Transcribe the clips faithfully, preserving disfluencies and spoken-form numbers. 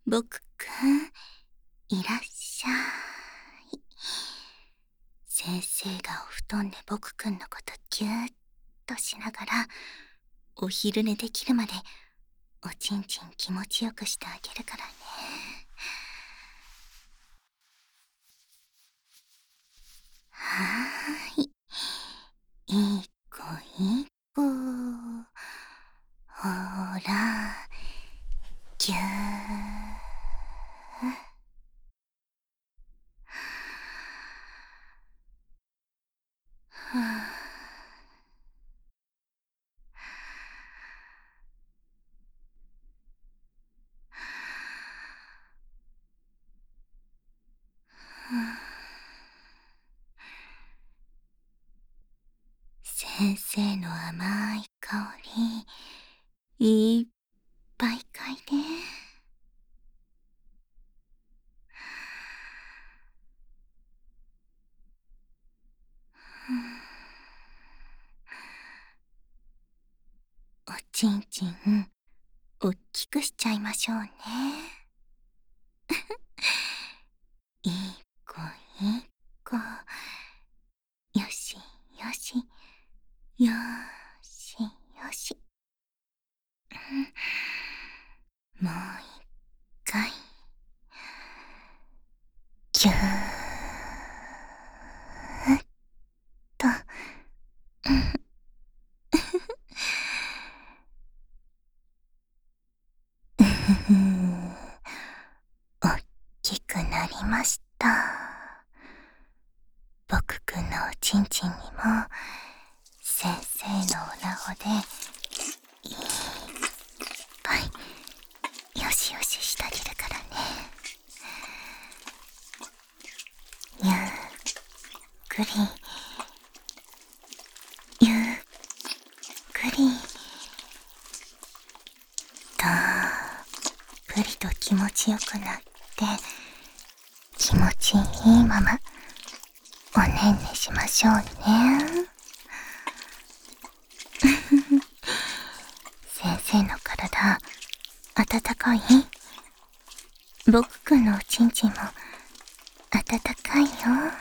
僕くん、いらっしゃい。先生がお布団で僕くんのことぎゅーっとしながら、お昼寝できるまでおちんちん気持ちよくしてあげるからね。はーい。いい子いい子。ほら、ぎゅー。はぁ。先生の甘い香り、いっぱい嗅いで。おちんちん、おっきくしちゃいましょうね。いい子いい子。よしよし、よーしよし。もう一回。ぎゅーっと。うふふおっきくなりました。僕くんのおちんちんにも先生のおなほでいっぱいよしよししてあげるからね。ゆっくりゆっくりたっぷりと気持ちよくなって、気持ちいいままおねんねしましょうね。先生の体温かい？僕くんのおちんちんも温かいよ。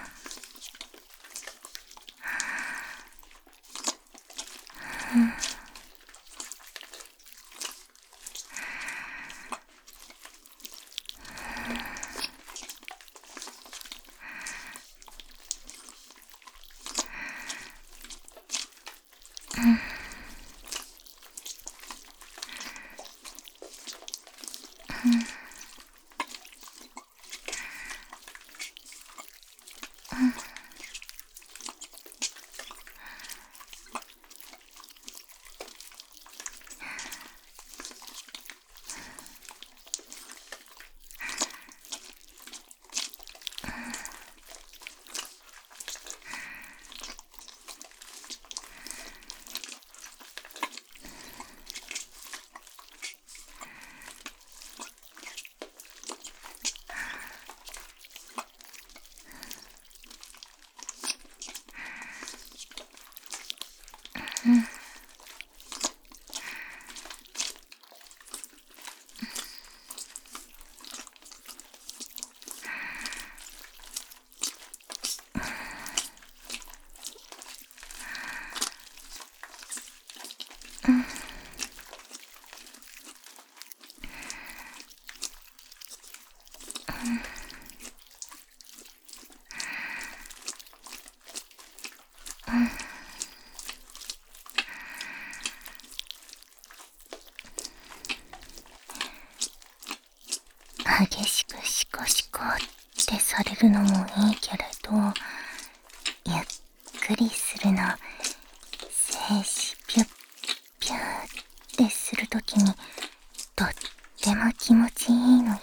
激しくシコシコってされるのもいいけれど、ゆっくりするの、精子ピュッピュッってするときにとっても気持ちいいのよ。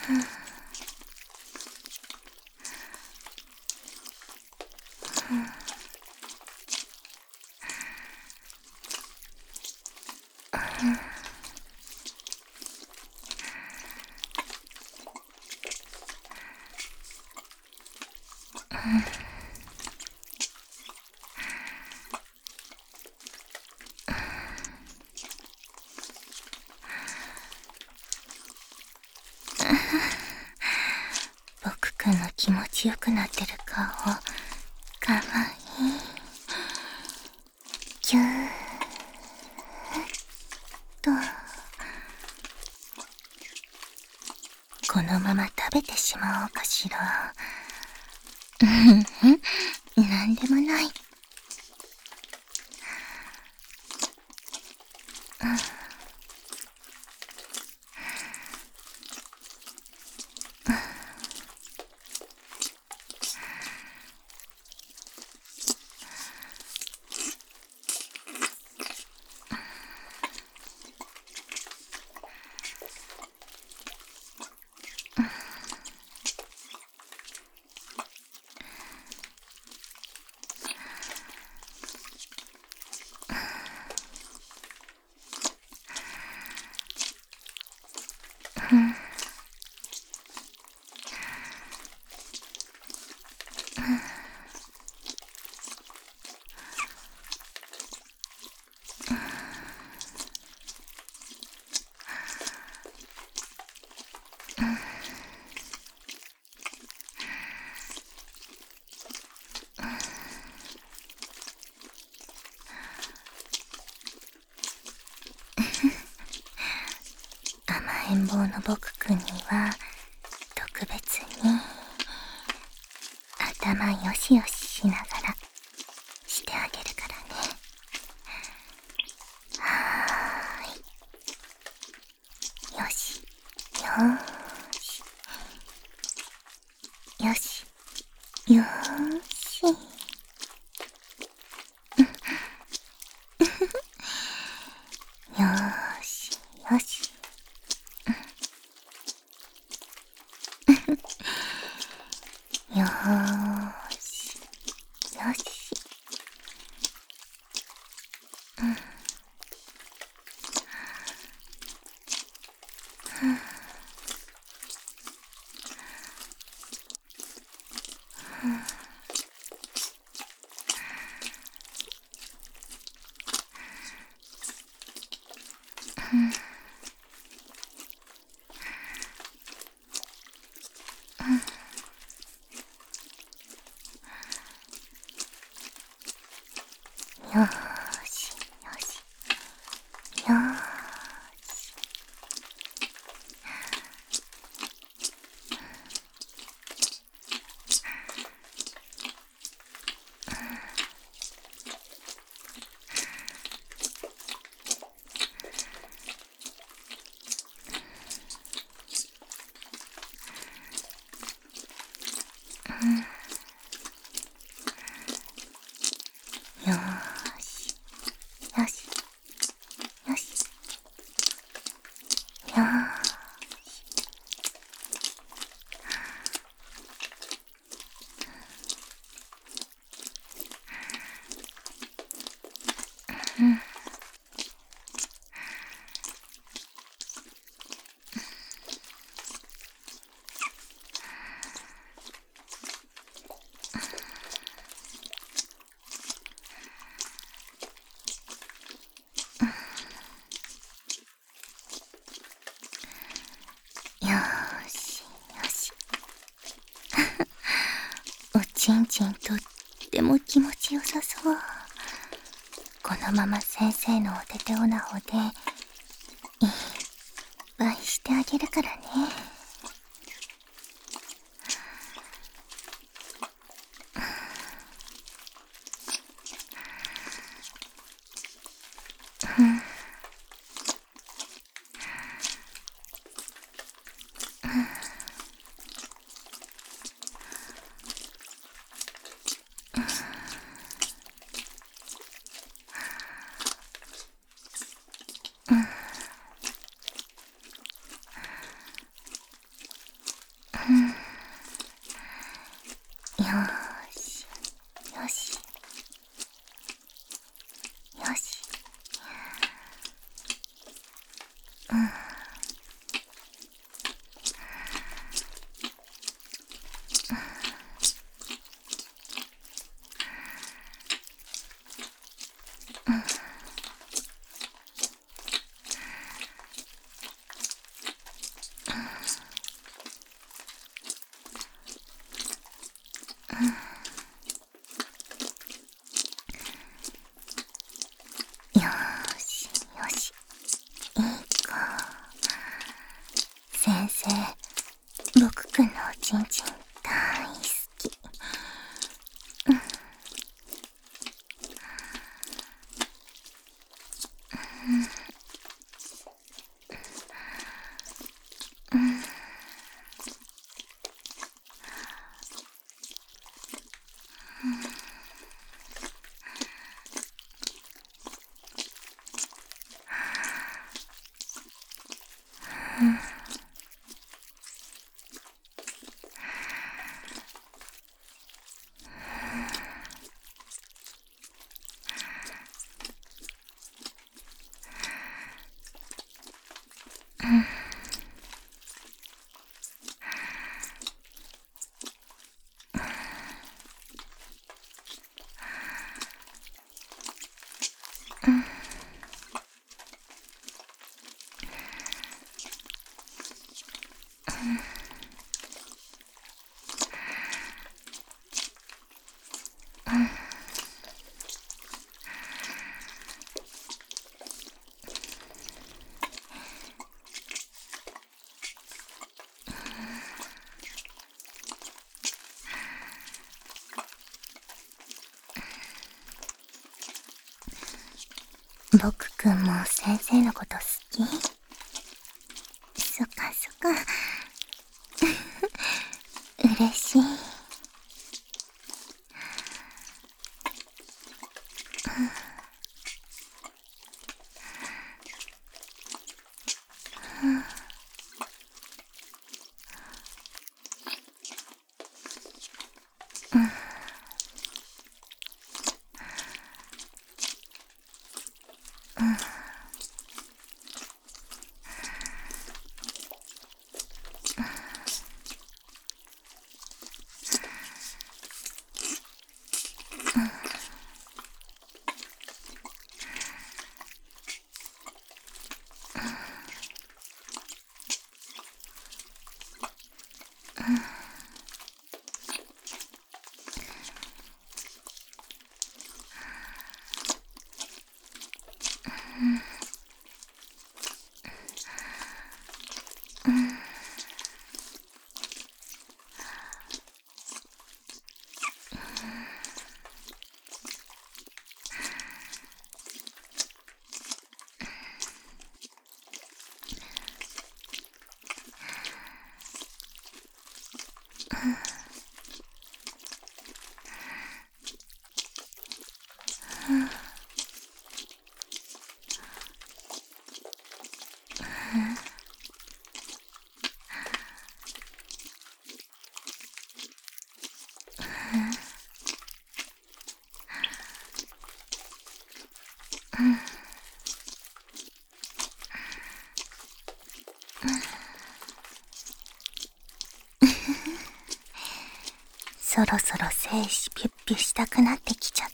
僕くんの気持ちよくなってる顔、かわいい。ぎゅーっと。このまま食べてしまおうかしら。うんうん、なんでもない。甘えん坊の僕くんには特別に頭よしよししながらしてあげるからね。はーい。よしよーしよしよーしよーしよしよーしよし。よーしよしよーし。よーしよしよしよーし。よーしよしおちんちんとっても気持ちよさそう。このまま先生のお手手オナホでいっぱいしてあげるからね。 先生、僕くんのおちんちん大好き。うんうんうん僕くんも先生のこと好き？そっかそっか。嬉しい。そろそろ精子ピュッピュしたくなってきちゃった？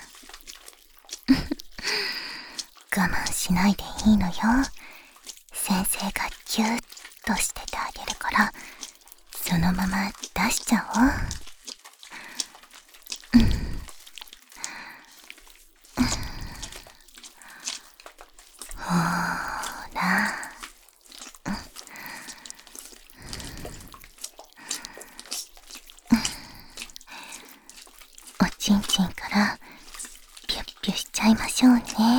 我慢しないでいいのよ。先生がギュッとしててあげるから、そのまま出しちゃおう。ほーら。おちんちんからピュッピュしちゃいましょうね。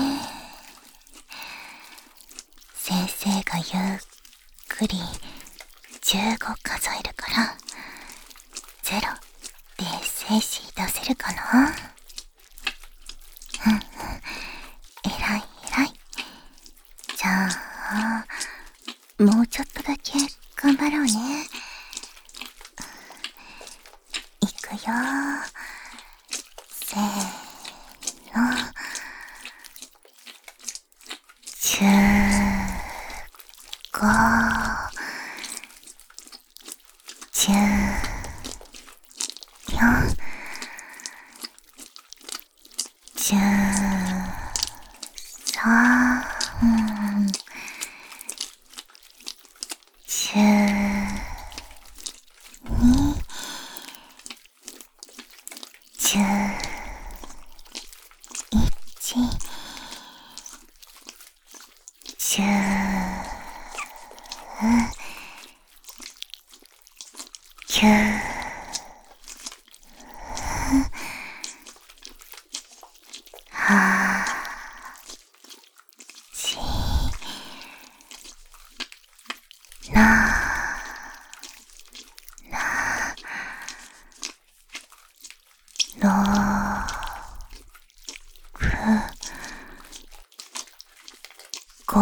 先生がゆっくりじゅうご数えるから、ゼロで精子出せるかな？うんうん、えらいえらい。じゃあもうちょっとだけ頑張ろうね。いくよ。せーの。じゅうご、じゅうよん、じゅうさん、じゅうに、じゅういち、じゅうろく、ご、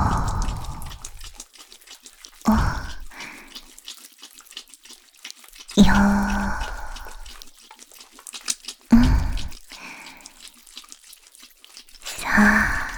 よ、さ、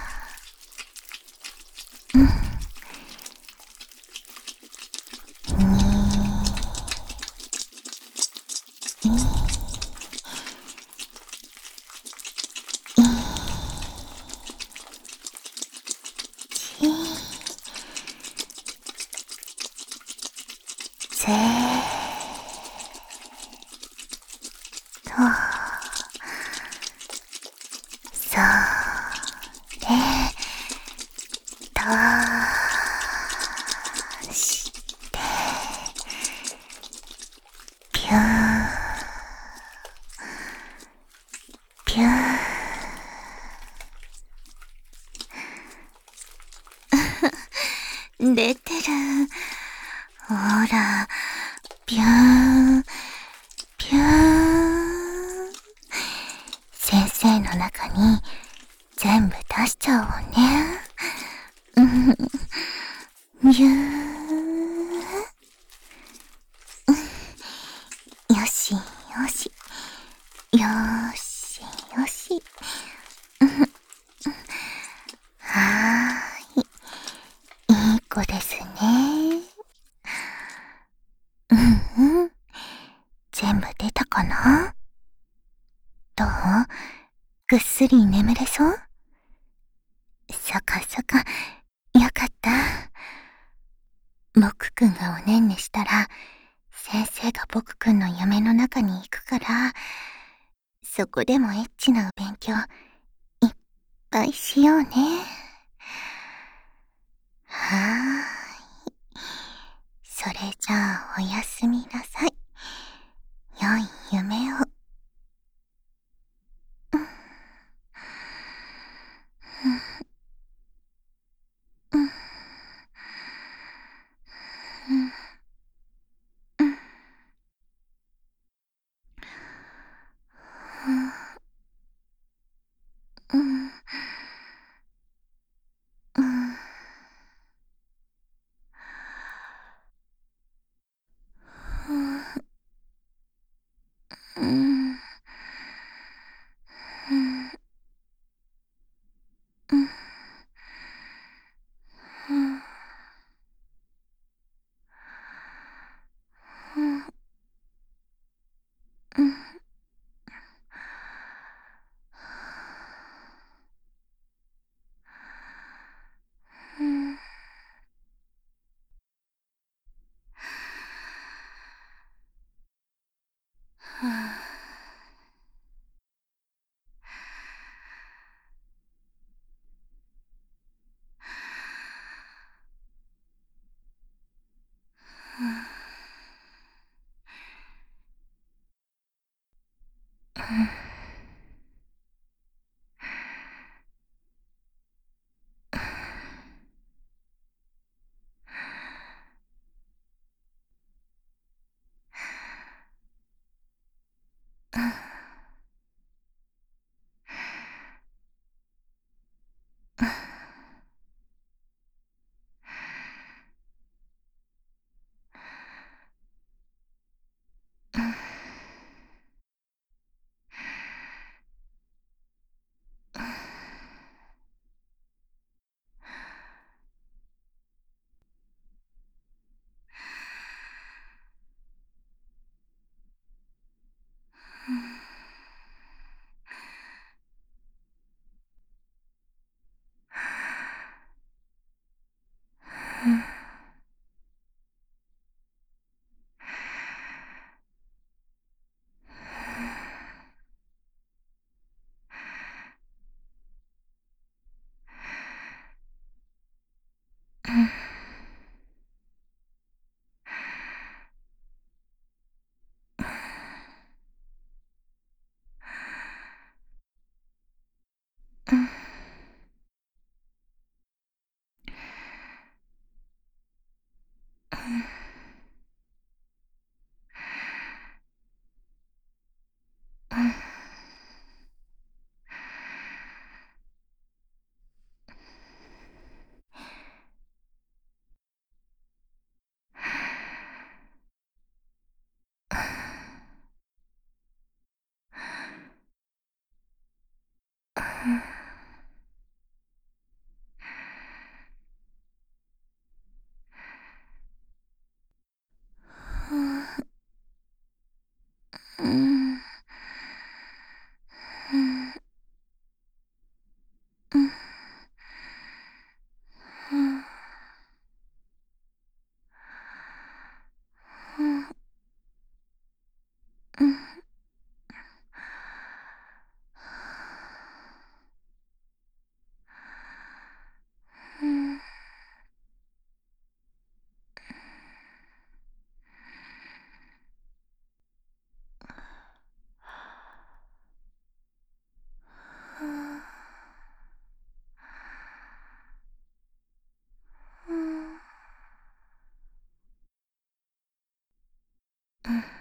ぜと、それとしてぴゅーぴゅー出てる。ほら、ぴゅーぴゅー。先生の中に全部出しちゃおうね。うんびゅー。よしよし。よーしよし。はーい。いい子ですね。うんうん。全部出たかな？どう？ぐっすり眠れそう？そかそか。よかった。僕くんがおねんねしたら、先生が僕くんの夢の中に行くから、そこでもエッチな勉強、いっぱいしようね。はーい。それじゃあおやすみなさい。良い夢を。うんうんうんうんうんうんうんうんうんうん